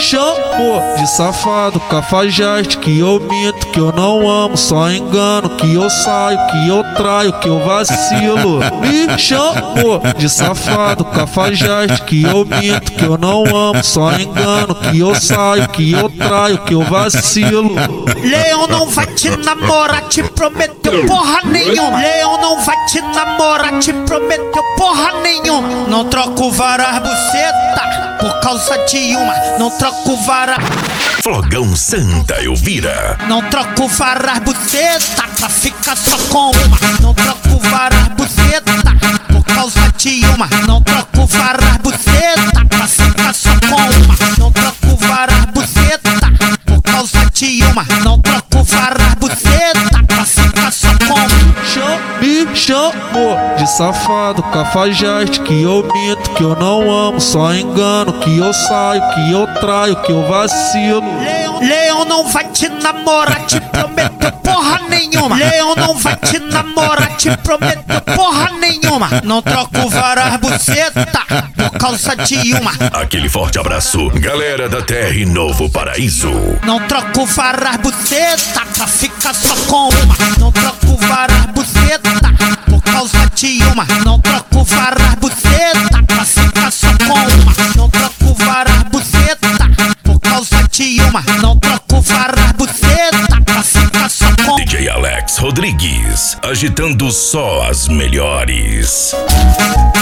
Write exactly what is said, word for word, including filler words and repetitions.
chamou de safado, cafajeste, que eu minto, que eu não amo, só engano, que eu saio, que eu traio, que eu vacilo. Me chamou de safado, cafajeste, que eu minto, que eu não amo, só engano, que eu saio, que eu traio, que eu vacilo. Leão não vai te namorar, te prometeu porra nenhuma. Leão não vai te namorar, te prometeu porra nenhuma. Não troco várias buceta por causa de uma. Não troco várias. Flogão Santa Elvira. Não troco várias buceta pra ficar só com uma. Não troco várias buceta por causa de uma. Não troco várias buceta pra ficar só com uma. Não troco várias buceta por causa de uma. Não troco várias buceta pra ficar só com uma. Me chamou de safado, cafajeste, que eu minto, que eu não amo, só engano, que eu saio, que eu traio, que eu vacilo. Leão, Leão não vai te namorar, te prometeu porra nenhuma. Leão não vai te namorar, te prometeu porra nenhuma. Não troco várias buceta por causa de uma. Aquele forte abraço, galera da Terra e Novo Paraíso. Não troco várias buceta pra ficar só com uma. Não troco várias buceta por causa de uma. Não troco várias buceta pra ficar só com uma. Não troco várias buceta por causa de uma. Não troco várias buceta pra ficar só com uma. D J Alex Rodrigues, agitando só as melhores.